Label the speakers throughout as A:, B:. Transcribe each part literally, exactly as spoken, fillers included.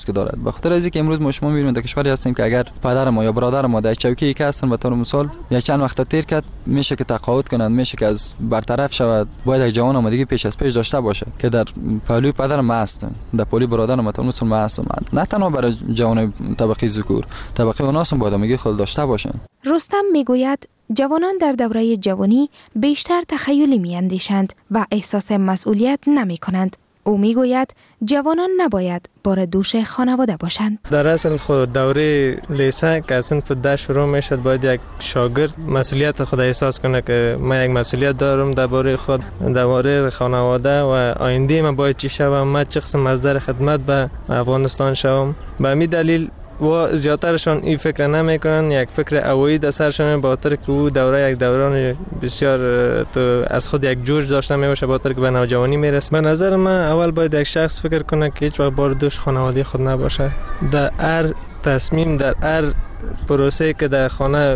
A: که دارد. به خاطر از اینکه امروز ما شما می‌بینید در کشوری هستیم که اگر پدر ما یا برادر ما در چوکی که هستن به طور مثال یا چند وقت تیر کرد میشه که تقاعد کنند، میشه که از برطرف شود، باید یک جوان آمادگی پیش از پیش داشته باشه که در پهلوی پدر ما هستن، در پهلوی برادر ما تا مثلا ما هستم، نه تنها برای جوان طبقه ذکور، طبقه اوناس هم باید آمادگی خود داشته باشن.
B: رستم میگوید جوانان در دوره جوانی بیشتر تخیلی میاندیشند و احساس مسئولیت نمی کنند. او میگوید جوانان نباید بار دوش خانواده باشند.
C: در اصل خود دوره لیسه که اصلا ده شروع میشد باید یک شاگرد مسئولیت خود احساس کنه که من یک مسئولیت دارم درباره خود، درباره خانواده و آینده من باید چی شوم، من چه قسم مصدر خدمت به افغانستان شوم. به همین دلیل و زیادترشان این فکر نمیکنن، یک فکر اوایی در سرشان، با خاطر که او دوره یک دوران بسیار تو از خود یک جوش داشته میباشه، با خاطر که به نوجوانی میرسه. به نظر من اول باید یک شخص فکر کنه که هیچ وقت بار دوش خانواده خود نباشه. در هر تصمیم، در هر پروسه که در خانه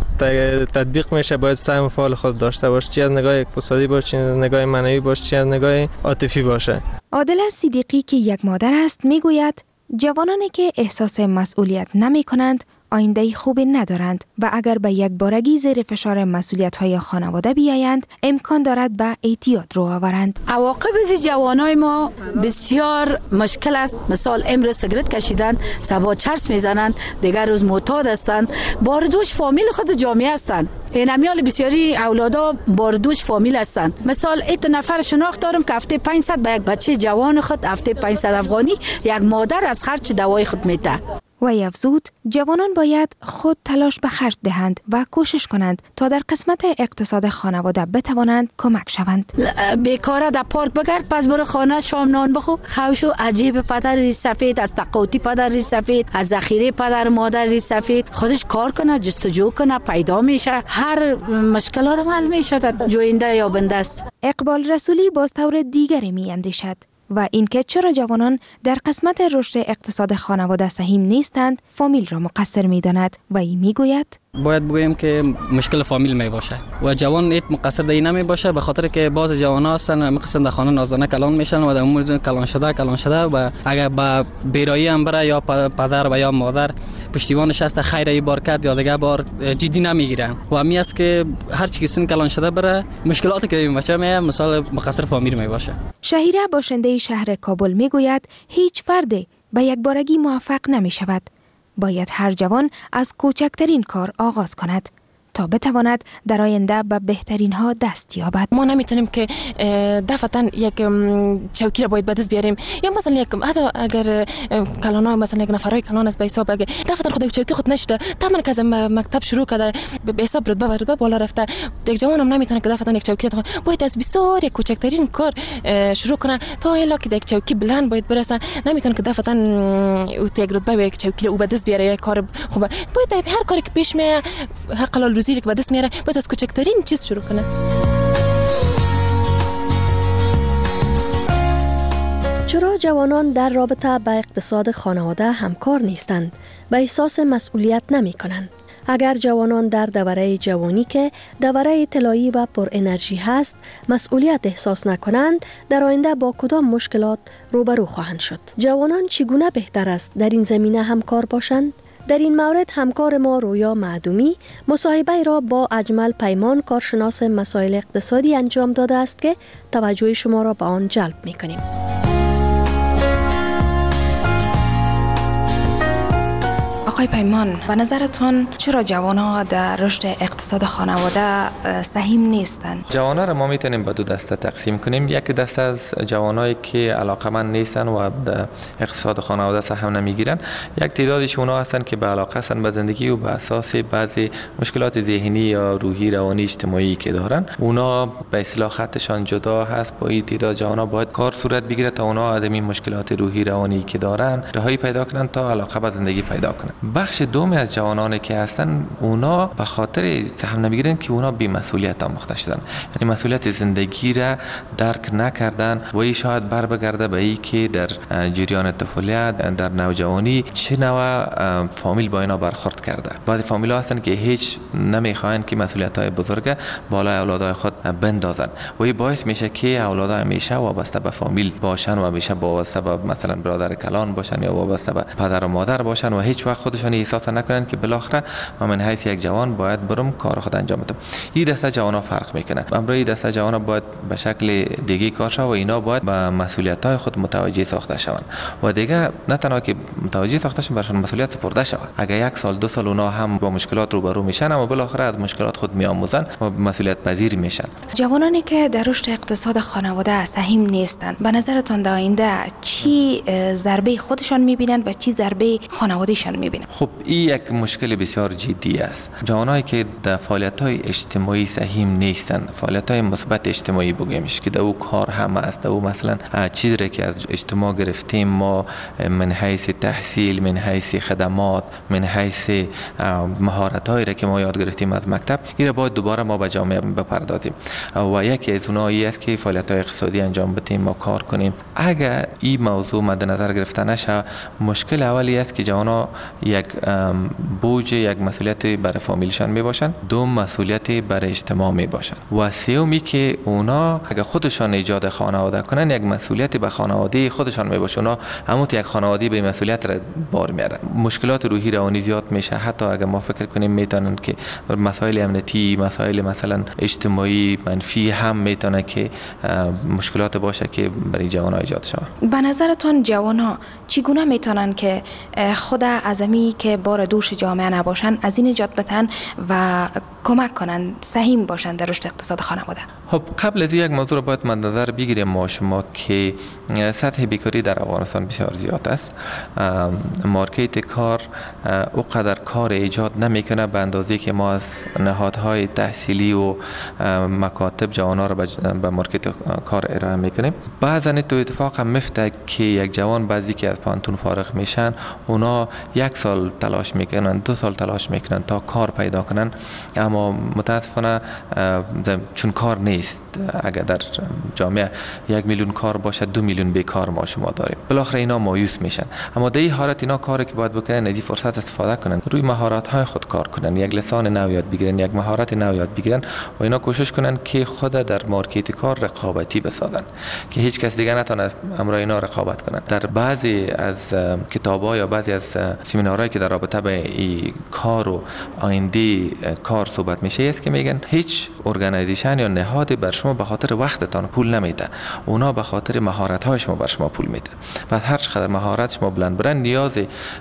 C: تطبیق میشه باید سهم فعال خود داشته باشه، چه از نگاه اقتصادی باشه، چه از نگاه معنوی باشه، چه از نگاه عاطفی باشه.
B: عادل صدیقی که یک مادر است میگوید جوانانی که احساس مسئولیت نمی کنند آینده خوبی ندارند و اگر به یک بارگی زیر فشار مسئولیت‌های خانواده بیایند امکان دارد به اعتیاد رو آورند.
D: عواقب از جوانای ما بسیار مشکل است. مثال امروز سیگرت کشیدن، صبح چرس میزنند، دیگر روز معتاد هستند، باردوش فامیل خود جامعه هستند. این امیال بسیاری اولادا باردوش فامیل هستند. مثال ایت نفر شناخت دارم که هفته پانصد به یک بچه جوان خود هفته پانصد افغانی یک مادر از خرج دوای خود میده.
B: و افزود جوانان باید خود تلاش به خرج دهند و کوشش کنند تا در قسمت اقتصاد خانواده بتوانند کمک شوند.
D: بیکاره در پارک بگرد، پس برو خانه شام نان بخو. خوشو عجیب پدر ری سفید، از تقاطی پدر ری سفید، از ذخیره پدر مادر ری سفید، خودش کار کنه، جستجو کنه، پیدا میشه، هر مشکلات حل میشه، جوینده یا بنده است.
B: اقبال رسولی باز طور دیگری می اندیشد و اینکه چرا جوانان در قسمت رشد اقتصاد خانواده سهیم نیستند فامیل را مقصر می‌داند و این میگوید
E: باید بگویم که مشکل فامیل می باشه و جوان ایت مقصر دی نمی باشه، به خاطر که بعض جوانا هستن میخواستن در خانه نازنه کلان میشن و در امور کلان شده کلان شده و اگر با بیرایی هم بره یا پدر و یا مادر پشتیبانش هست خیر ای بار کرد یا دیگه بار جدی نمیگیرن و همین است که هر چی که سن کلان شده بره مشکلاتی که میشه می مثال مقصر فامیل می باشه.
B: شهیره باشنده شهر کابل میگوید هیچ فردی به یک بارگی موفق نمی شود. باید هر جوان از کوچکترین کار آغاز کند تا بتواند در آینده به بهترین ها دست یابد.
F: ما نمیتونیم که دفعتاً یک چوکی را باید به دست بیاریم یا مثلا یک حتی اگر کلانا مثلا یک نفرای کلان است به حساب اگه دفعتاً خود چوکی خود نشده تمام که از مکتب شروع کرده به حساب رتبه رتبه بالا رفته، یک جوان هم نمیتونه که دفعتاً یک چوکی را باید از بسیار یک کوچکترین کار شروع کنه تا الا که یک چوکی بلند باید برسه. نمیتونه که دفعتاً یک رتبه به یک چوکی را او به دست بیاره یک کار خوبه. باید هر کاری که پیش میاد حق روزی که به دست میاره باید از کوچکترین چیز شروع کنه.
G: چرا جوانان در رابطه با اقتصاد خانواده همکار نیستند؟ به احساس مسئولیت نمی کنند. اگر جوانان در دوره جوانی که دوره طلایی و پر انرژی هست مسئولیت احساس نکنند، در آینده با کدام مشکلات روبرو خواهند شد؟ جوانان چگونه بهتر است در این زمینه همکار باشند؟ در این مورد همکار ما رویا معدومی مصاحبه را با اجمل پیمان کارشناس مسائل اقتصادی انجام داده است که توجه شما را به آن جلب می‌کنیم.
B: آقای پیمان، به نظرتون چرا جوان‌ها در رشد اقتصاد خانواده سهیم نیستند؟
H: جوان‌ها را ما میتونیم به دو دسته تقسیم کنیم. یک دسته از جوانایی که علاقه‌مند نیستن و در اقتصاد خانواده سهم نمیگیرن، یک تعدادش اونا هستن که به علاقه هستن به زندگی و به اساس بعضی مشکلات ذهنی یا روحی روانی اجتماعی که دارن، اونا به اصطلاح خطشان جدا هست. با این تعداد جوان‌ها باید کار صورت بگیره تا اونا از این مشکلات روحی روانی که دارن رهایی پیدا کنن تا علاقه به زندگی پیدا کنن. بخش دومی از جوانانی که هستن اونا به خاطر سهم نمیگیرن که اونا بی مسئولیت آموخته شدن، یعنی مسئولیت زندگی را درک نکردن و این شاید بر بگرده به این که در جریان طفولیت در نوجوانی چه نوع فامیل با اینا برخورد کرده. بعضی فامیل ها هستن که هیچ نمیخواین که مسئولیت های بزرگ بالای اولادای خود بندازن و این باعث میشه که اولادها همیشه وابسته به فامیل باشن و همیشه وابسته به مثلا برادر کلان باشن یا وابسته به پدر و مادر باشن و هیچ وقت خودشان احساس نکنن که بالاخره من حیث یک جوان باید برم کار خود انجام بدم. این دسته جوانا فرق میکنه. امروز این دسته جوانا باید به شکل دیگه کار شود و اینا باید به مسئولیت های خود متوجه ساخته شوند و دیگه نه تنها که متوجه ساخته شوند برشان مسئولیت سپرده شود. اگر یک سال دو سال اونا هم با مشکلات روبرو میشن اما بالاخره از مشکلات خود میآموزن و مسئولیت پذیر میشن.
B: جوانانی که در رشد اقتصاد خانواده سهیم نیستند، به نظرتان در آینده چی ضربه خودشان میبینند و چی ضربه خانوادهشان میبینند؟
H: خب این یک مشکل بسیار جدی است. جوانایی که در فعالیت‌های اجتماعی سهیم نیستند، فعالیت‌های مثبت اجتماعی بگیمش که در او کار هم است، در او مثلا چیزی که از اجتماع گرفتیم ما من حیث تحصیل، من حیث خدمات، من حیث مهارت‌هایی را که ما یاد گرفتیم از مکتب، این را باید دوباره ما به جامعه بپردازیم و یکی از اونها است که فعالیت‌های اقتصادی انجام بدیم و کار کنیم. اگر این موضوع مد نظر گرفته نشه، مشکل اولی است که جوانا یک بوج، یک مسئولیت برای فامیلشان می باشند، دو مسئولیت برای اجتماع می باشند و سومی که اونا اگر خودشان ایجاد خانواده کنن یک مسئولیت به خانواده خودشان می باشه. اونا همون یک خانواده به مسئولیت را بار میارن. مشکلات روحی روانی زیاد میشه. حتی اگر ما فکر کنیم میتونن که مسائل امنیتی، مسائل مثلا اجتماعی منفی هم میتونه که مشکلات باشه که برای جوان‌ها ایجاد شود.
B: به نظرتان جوان‌ها چگونه میتونن که خود اعظمی که بار دوش جامعه نباشن از این نجات بدن و کمک کنن سهیم باشن در رشد اقتصاد خانواده؟
H: خب قبل از یک موضوع رو باید مد نظر بگیریم ما شما که سطح بیکاری در افغانستان بسیار زیاد است. مارکت کار او قدر کار ایجاد نمیکنه به اندازه که ما از نهادهای تحصیلی و مکاتب جوانان رو به مارکت کار ارائه میکنیم. بعضا تو اتفاق هم میفته که یک جوان بعضی که از پانتون فارغ میشن اونا یک سال تلاش میکنن، دو سال تلاش میکنن تا کار پیدا کنن، اما متاسفانه چون کار نیست. اگر در جامعه یک میلیون کار باشه دو میلیون بیکار ما شما داریم. بالاخره اینا مایوس میشن. اما در این حالت اینا کاری که باید بکنن از این فرصت استفاده کنن، روی مهارت های خود کار کنن، یک لسان نو یاد بگیرن، یک مهارت نو یاد بگیرن و اینا کوشش کنن که خود در مارکت کار رقابتی بسازن که هیچ کس دیگه نتونه امر اینا رقابت کنن. در بعضی از کتاب‌ها یا بعضی از سمینارهایی که در رابطه به این کار و آینده کار صحبت میشه است که میگن هیچ ارگانایزیشن یا نهادی بر شما به خاطر وقتتان پول نمیده، اونا به خاطر مهارت‌های شما بر شما پول میده. پس هر چقدر مهارت شما بلند برن نیاز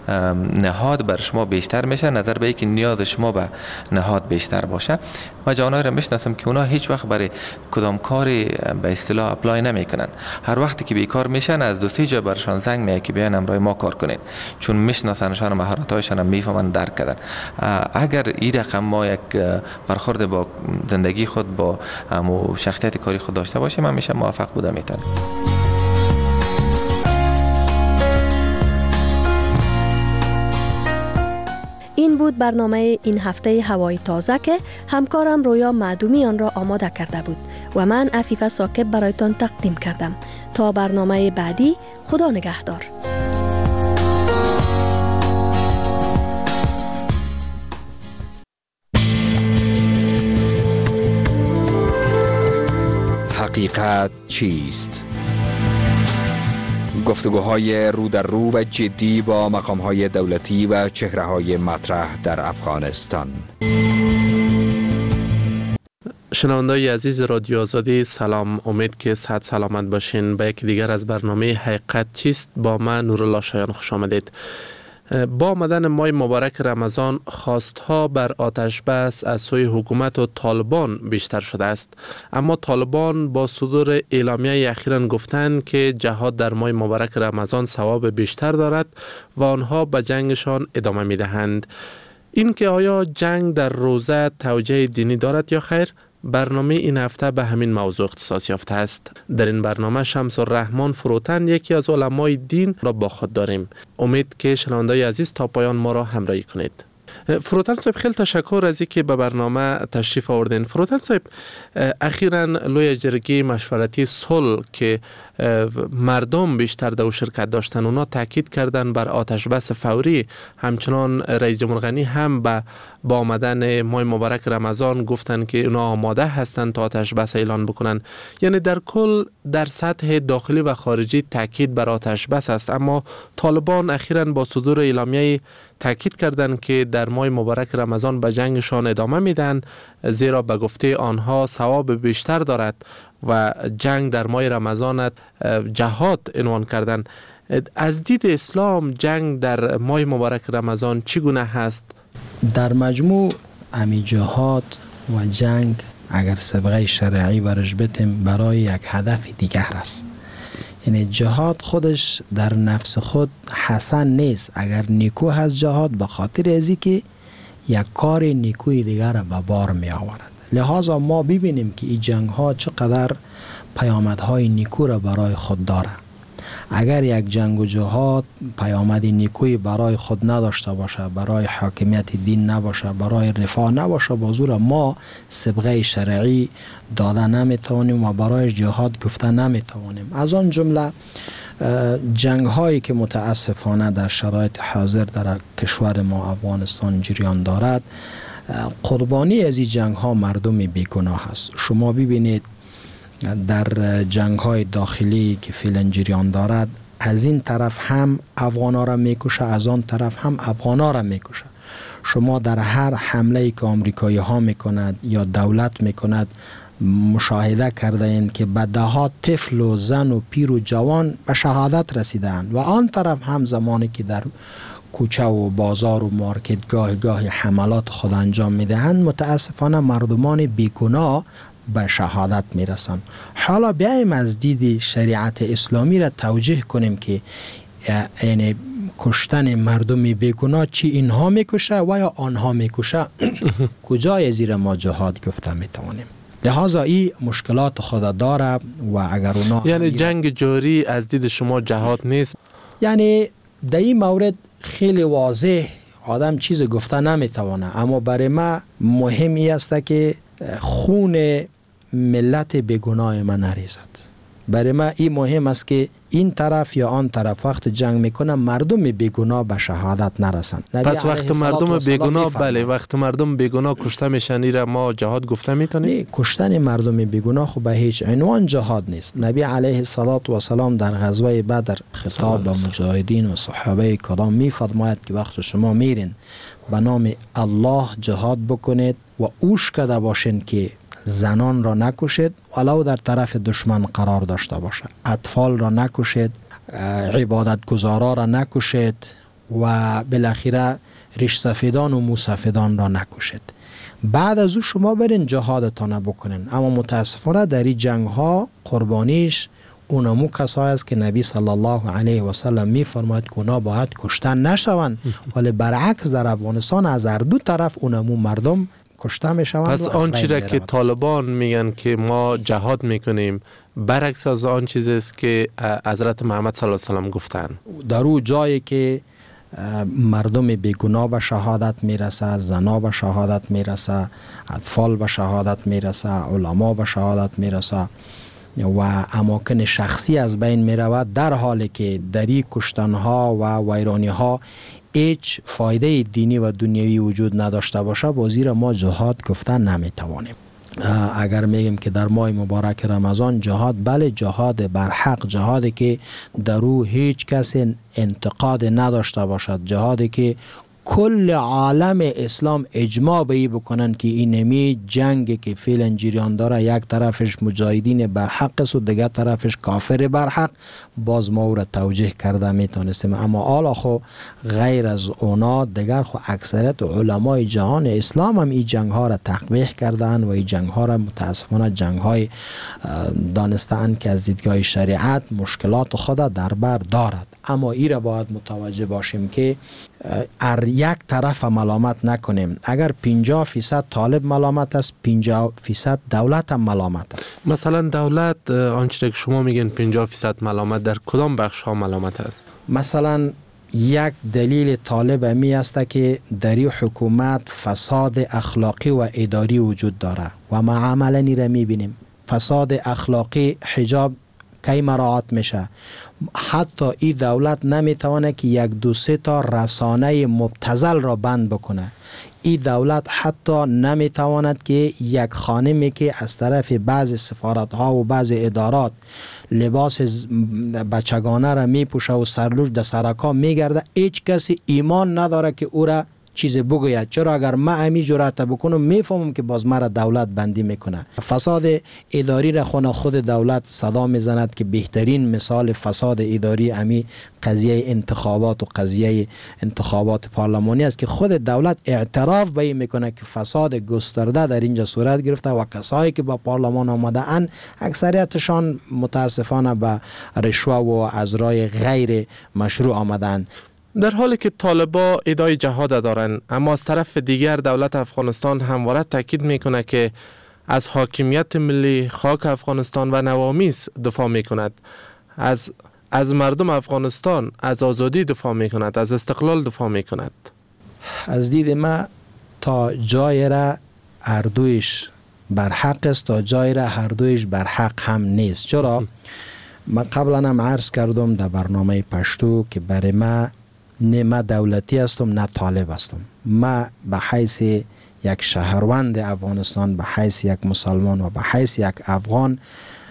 H: نهاد بر شما بیشتر میشه، نظر به اینکه نیاز شما به نهاد بیشتر باشه. ما جوانایی رو میشناسم که اونا هیچ وقت برای کدام کاری به اصطلاح اپلای نمیکنن. هر وقتی که بیکار میشن از دو سه جا برشان زنگ میاد که بیاین امروز ما کار کنین، چون میشناسنشان، مهارت‌هایشان میفهمن، درک کردن. اگر این رقم ما یک برخورد با زندگی خود با و شخصیت کاری خود داشته باشیم همیشه موفق بوده میتونه.
G: این بود برنامه این هفته هوای تازه که همکارم رویا معدومی آن را آماده کرده بود و من عفیفه ساکب برایتان تقدیم کردم. تا برنامه بعدی، خدا نگهدار.
I: حقیقت چیست؟ گفتگوهای رو در رو و جدی با مقام‌های دولتی و چهره‌های مطرح در افغانستان.
J: شنونده‌های عزیز رادیو آزادی، سلام. امید که صحت سلامت باشین. به یک دیگر از برنامه حقیقت چیست با من نورالله شایان خوش آمدید. با آمدن ماه مبارک رمضان خواستها بر آتش بس از سوی حکومت و طالبان بیشتر شده است، اما طالبان با صدور اعلامیه اخیراً گفتند که جهاد در ماه مبارک رمضان ثواب بیشتر دارد و آنها به جنگشان ادامه می دهند. این که آیا جنگ در روزه توجیه دینی دارد یا خیر؟ برنامه این هفته به همین موضوع اختصاص یافته است. در این برنامه شمس الرحمن فروتن یکی از علمای دین را با خود داریم. امید که شنوندگان عزیز تا پایان ما را همراهی کنید. فروتن صاحب خیلی تشکر از اینکه به برنامه تشریف آوردین. فروتن صاحب اخیراً لوی جرگه مشورتی صلح که مردم بیشتر در شرکت داشتن اونا تاکید کردن بر آتش بس فوری، همچنان رئیس جمهور غنی هم با با آمدن ماه مبارک رمضان گفتن که اونا آماده هستند تا آتش بس اعلان بکنن. یعنی در کل در سطح داخلی و خارجی تاکید بر آتش بس است، اما طالبان اخیراً با صدور اعلامیه تاکید کردند که در ماه مبارک رمضان به جنگشان ادامه میدن، زیرا به گفته آنها ثواب بیشتر دارد و جنگ در ماه رمضان جهاد عنوان کردن. از دید اسلام جنگ در ماه مبارک رمضان چگونه هست؟
K: در مجموع امی جهاد و جنگ اگر سابقه شرعی برش بتیم برای یک هدف دیگر است. یعنی جهاد خودش در نفس خود حسن نیست. اگر نیکو هست جهاد به خاطر ازی که یک کار نیکوی دیگر را به بار می آورد. لحاظا ما ببینیم که این جنگ ها چقدر پیامدهای نیکو را برای خود داره. اگر یک جنگ و جهاد پیامد نیکوی برای خود نداشته باشه، برای حاکمیت دین نباشه، برای رفاه نباشه، بازور ما سابقه شرعی داده نمیتوانیم و برای جهاد گفته نمیتوانیم. از آن جمله جنگ هایی که متاسفانه در شرایط حاضر در کشور ما افغانستان جریان دارد، قربانی از این جنگ ها مردم بیگناه است. شما ببینید در جنگ های داخلی که فعلا جریان دارد، از این طرف هم افغانا را میکشه، از آن طرف هم افغانا را میکشه. شما در هر حمله که آمریکایی ها میکند یا دولت میکند مشاهده کرده این که به ده ها طفل و زن و پیر و جوان به شهادت رسیدند و آن طرف هم زمانی که در کوچه و بازار و مارکت گاه گاه حملات خود انجام میدهند متاسفانه مردمان بیگناه به شهادت میرسند. حالا بیایم از دید شریعت اسلامی را توجیه کنیم که یعنی کشتن مردم بیگناه چی اینها میکشه و یا آنها میکشه کجای زیر ما جهاد گفته میتوانیم. لحاظا این مشکلات خود داره و اگر اونا
J: یعنی جنگ جاری از دید شما جهاد نیست؟
K: یعنی در این مورد خیلی واضح آدم چیز گفته نمیتوانه، اما برای ما مهمی است که خون ملت بیگناه ما نریزد. برای ما این مهم است که این طرف یا آن طرف وقت جنگ میکنه مردم بیگناه به شهادت نرسند.
J: پس وقت مردم بیگناه بله وقت مردم بیگناه کشته میشن را ما جهاد گفته میتونیم؟
K: نه، کشتن مردم بیگناه خب به هیچ عنوان جهاد نیست. نبی علیه الصلاة و سلام در غزوه بدر خطاب به مجاهدین و صحابه کرام میفرماید که وقت شما میرین به نام الله جهاد بکنید و اوش کده باشین که زنان را نکشید ولو در طرف دشمن قرار داشته باشد، اطفال را نکشید، عبادت گزارا را نکشید و بالاخره ریش سفیدان و موسفیدان را نکشید. بعد از او شما برین جهادتان بکنین. اما متاسفانه در این جنگ ها قربانیش اونمو کسایی است که نبی صلی الله علیه و سلم می فرماید که اونا باید کشتن نشوند، ولی برعکس در افغانستان از هر دو طرف اونمو مردم کشته می شوند.
J: پس آن چیزی را که طالبان میگن که ما جهاد میکنیم برعکس از آن چیزی است که حضرت محمد صلی الله علیه و سلم گفتن.
K: در اون جایی که مردم بیگناه به شهادت میرسه، زنا به شهادت میرسه، اطفال به شهادت میرسه، علما به شهادت میرسه و اماکن شخصی از بین میرود، در حالی که دری کشتنها و ویرانیها هیچ فایده دینی و دنیوی وجود نداشته باشه، بازی را ما جهاد گفتن نمیتوانیم. اگر میگیم که در ماه مبارک رمضان جهاد، بله جهاد برحق، جهادی که در او هیچ کس انتقاد نداشته باشد، جهادی که کل عالم اسلام اجماع به این بکنن که این نمی جنگی که فعلا جریان داره یک طرفش مجاهدین برحق است و دیگر طرفش کافر برحق، باز ما او را توجیه کرده میتونستیم. اما حالا خو غیر از اونا دیگر خو اکثریت علمای جهان اسلام هم این جنگ ها را تقبیح کردن و این جنگ ها را متاسفانه جنگ های دانستن که از دیدگاه شریعت مشکلات خود در بر دارد. اما ای را باید متوجه باشیم که ار یک طرف ملامت نکنیم. اگر پنجاه فیصد طالب ملامت است، پنجاه فیصد دولت هم ملامت است.
J: مثلا دولت آنچه که شما میگین پنجاه فیصد ملامت، در کدام بخش ها ملامت است؟
K: مثلا یک دلیل طالب می است که در این حکومت فساد اخلاقی و اداری وجود داره و ما عملا را می بینیم. فساد اخلاقی، حجاب کی مراعات میشه؟ حتی این دولت نمیتونه که یک دو سه تا رسانه مبتذل را بند بکنه. این دولت حتی نمیتواند که یک خانمی که از طرف بعض سفارت ها و بعض ادارات لباس بچگانه را میپوشه و سرلوش در سرکا میگرده، هیچ کسی ایمان نداره که او را چیز بگوید. چرا؟ اگر من امی جرأت بکنم میفهمم که باز مرا دولت بندی میکنه. فساد اداری را خود خود دولت صدا میزند که بهترین مثال فساد اداری امی قضیه انتخابات و قضیه انتخابات پارلمانی است که خود دولت اعتراف به این میکنه که فساد گسترده در اینجا صورت گرفته و کسایی که با پارلمان آمده اند اکثریتشان متاسفانه به رشوه و از رای غیر مشروع آمدند.
J: در حالی که طالبا ادعای جهاد دارند، اما از طرف دیگر دولت افغانستان همواره تاکید میکنه که از حاکمیت ملی خاک افغانستان و نوامیس دفاع میکند، از از مردم افغانستان از آزادی دفاع میکند، از استقلال دفاع میکند.
K: از دید ما تا جای را هر دویش بر حق است، تا جای را هر دویش بر حق هم نیست. چرا؟ من قبلا هم عرض کردم در برنامه پشتو که برای ما نه ما دولتی هستم نه طالب هستم. ما به حیث یک شهروند افغانستان، به حیث یک مسلمان و به حیث یک افغان،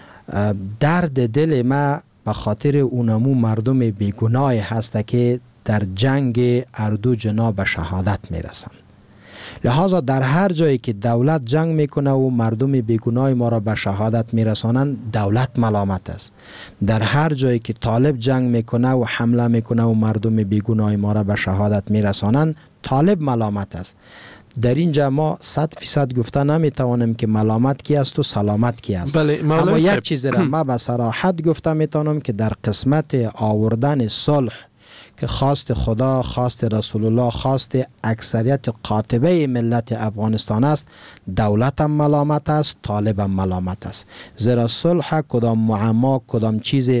K: درد دل ما به خاطر اونمو مردم بیگناه هست که در جنگ اردو جناب به شهادت میرسن. لحاظا در هر جایی که دولت جنگ میکنه و مردم بیگناه ما را به شهادت میرسانند، دولت ملامت است. در هر جایی که طالب جنگ میکنه و حمله میکنه و مردم بیگناه ما را به شهادت میرسانند، طالب ملامت است. در اینجا ما صد فیصد گفته نمیتوانیم که ملامت کی است و سلامت کی است.
J: بله،
K: اما یک چیز را ما به صراحت گفته میتونم که در قسمت آوردن صلح که خواست خدا، خواست رسول الله، خواست اکثریت قاطبه ملت افغانستان است، دولت هم ملامت است، طالب هم ملامت است. زیرا صلح کدام معما، کدام چیز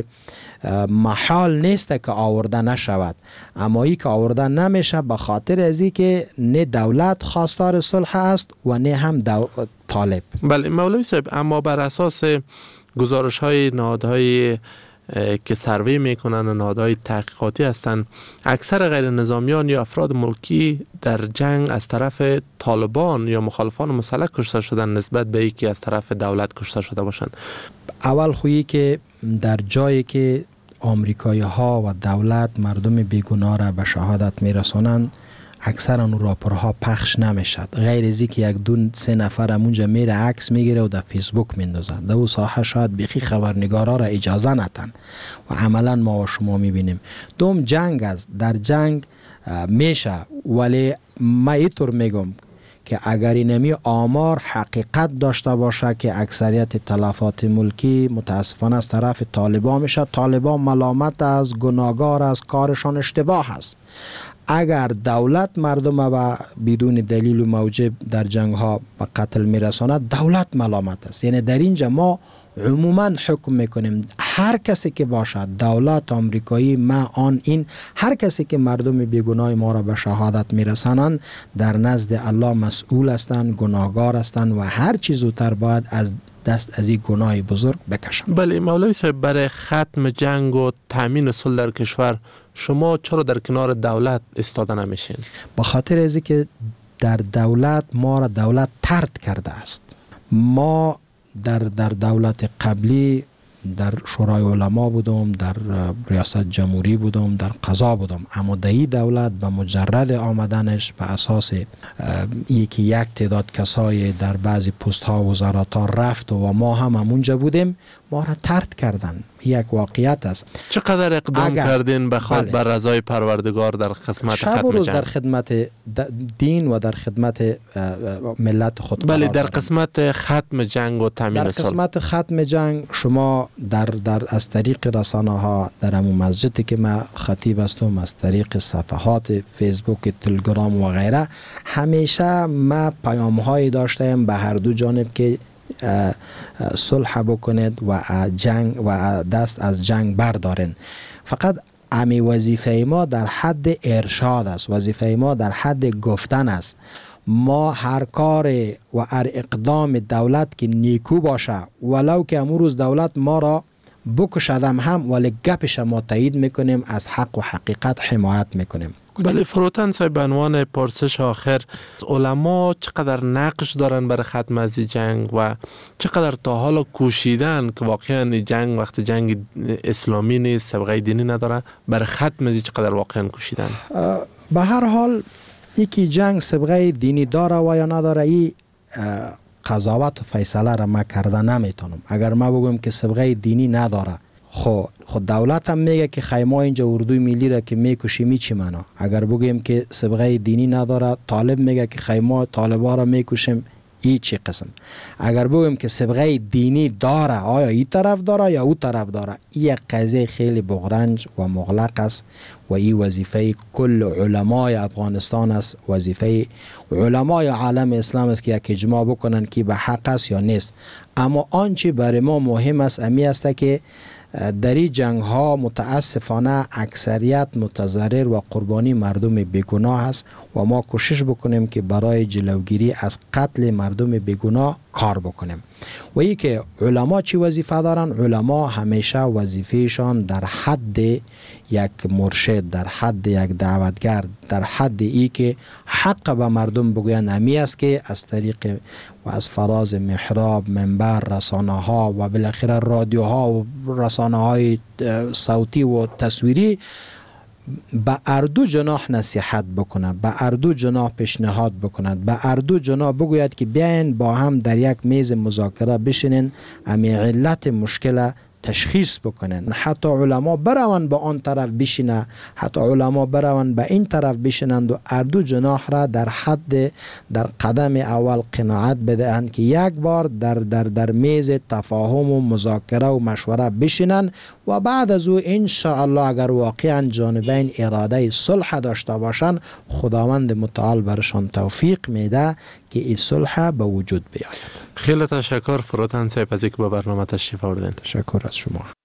K: محال نیست که آورده نشود، اما ای که آورده نمیشه به خاطر ازی که نه دولت خواستار صلح است و نه هم دو... طالب.
J: بله مولوی صاحب، اما بر اساس گزارش های نهادهای که سروی میکنن و نهادهای تحقیقاتی هستند، اکثر غیر نظامیان یا افراد ملکی در جنگ از طرف طالبان یا مخالفان مسلح کشته شدن نسبت به اینکه از طرف دولت کشته شده باشند.
K: اول خویی که در جایی که آمریکایی ها و دولت مردم بیگناه را به شهادت میرسانند، اکثر اون راپورها پخش نمیشد، غیر از اینکه یک دو سه نفر اونجا میره عکس میگیره و در فیسبوک میندازه. در اون ساحه شاید بیخی خبرنگارا را اجازه ندن و عملا ما و شما میبینیم. دوم جنگ است، در جنگ میشه، ولی ما اینطور میگم که اگر اینمی آمار حقیقت داشته باشه که اکثریت تلفات ملکی متاسفانه از طرف طالبان میشه، طالبان ملامت از گناهکار از کارشان اشتباه است. اگر دولت مردم با بدون دلیل و موجب در جنگ ها به قتل میرساند، دولت ملامت است. یعنی در اینجا ما عموما حکم میکنیم هر کسی که باشد، دولت آمریکایی، ما آن این، هر کسی که مردم بیگناه ما را به شهادت میرسانند در نزد الله مسئول هستند، گناهکار هستند و هر چیز زودتر باید از دست از این گناه بزرگ بکشند.
J: بله مولوی صاحب، برای ختم جنگ و تامین صلح در کشور شما چرا در کنار دولت ایستاده نمیشین؟
K: به خاطر ازی که در دولت ما را دولت طرد کرده است. ما در در دولت قبلی در شورای علما بودم، در ریاست جمهوری بودم، در قضا بودم، اما در این دولت به مجرد آمدنش به اساس یکی یک تعداد کسای در بعضی پست ها و وزارت ها رفت و ما هم همونجا بودیم، ما را طرد کردن. یک واقعیت است.
J: چقدر اقدام اگر... کردین بخواد بله. بر رضای پروردگار در خدمت
K: شب و روز در خدمت دین و در خدمت ملت خود.
J: بله، در قسمت ختم جنگ و تامین
K: در
J: صلح،
K: قسمت ختم جنگ شما در در از طریق رسانه ها در همون مسجدی که ما خطیب هستم، از طریق صفحات فیسبوک، تلگرام و غیره، همیشه ما پیام های داشتیم به هر دو جانب که صلح بکنید و جنگ و دست از جنگ بردارین. فقط امی وظیفه ما در حد ارشاد است، وظیفه ما در حد گفتن است. ما هر کار و هر اقدام دولت که نیکو باشه، ولو که امروز دولت ما را بکشدم هم، ولی گپش ما تایید میکنیم، از حق و حقیقت حمایت میکنیم.
J: بله فروتن صاحب، به عنوان پرسش آخر، علما چقدر نقش دارن برای ختم از جنگ و چقدر تا حالا کوشیدن که واقعا جنگ وقت جنگ اسلامی نیست، سابقه دینی نداره، برای ختم از چقدر واقعا کوشیدن؟
K: به هر حال یکی جنگ سابقه دینی داره و یا نداره، این قضاوت و فیصله را ما کرده نمیتونم. اگر ما بگم که سابقه دینی نداره، خب خود دولت هم میگه که خیمه اینجا اردوی ملی را که میکشی می چی معنا؟ اگر بگیم که سابقه دینی نداره، طالب میگه که خیمه طالبا را میکشیم، ای چی قسم؟ اگر بگیم که سابقه دینی داره، آیا این طرف داره یا او طرف داره؟ این قضیه خیلی بغرنج و مغلق است و این وظیفه کل علمای افغانستان است، وظیفه علمای عالم اسلام است که یک اجماع بکنن که به حق است یا نیست. اما آنچه برای ما مهم است امی است که در این جنگ ها متاسفانه اکثریت متضرر و قربانی مردم بیگناه است و ما کوشش بکنیم که برای جلوگیری از قتل مردم بیگناه کار بکنیم. و ای که علما چی وظیفه دارن؟ علما همیشه وظیفهشان در حد یک مرشد، در حد یک دعوتگر، در حد ای که حق به مردم بگویند امی است که از طریق و از فراز محراب، منبر، رسانه ها و بالاخره رادیو ها و رسانه های صوتی و تصویری به اردو جناح نصیحت بکنند، به اردو جناح پیشنهاد بکنند، به اردو جناح بگوید که بیاین با هم در یک میز مذاکره بشینین، امی علت مشکل تشخیص بکنن. حتی علما برون به آن طرف بشینه، حتی علما برون به این طرف بشینند و اردو جناح را در حد در قدم اول قناعت بدهند که یک بار در در در میز تفاهم و مذاکره و مشوره بشینند و بعد از او ان شاء الله اگر واقعا جانبین اراده صلح داشته باشند، خداوند متعال برشان توفیق میده که این صلح به وجود بیاید.
J: خیلی تشکر فروتن صاحب از اینکه به برنامه تشریف آوردین.
K: تشکر از شما.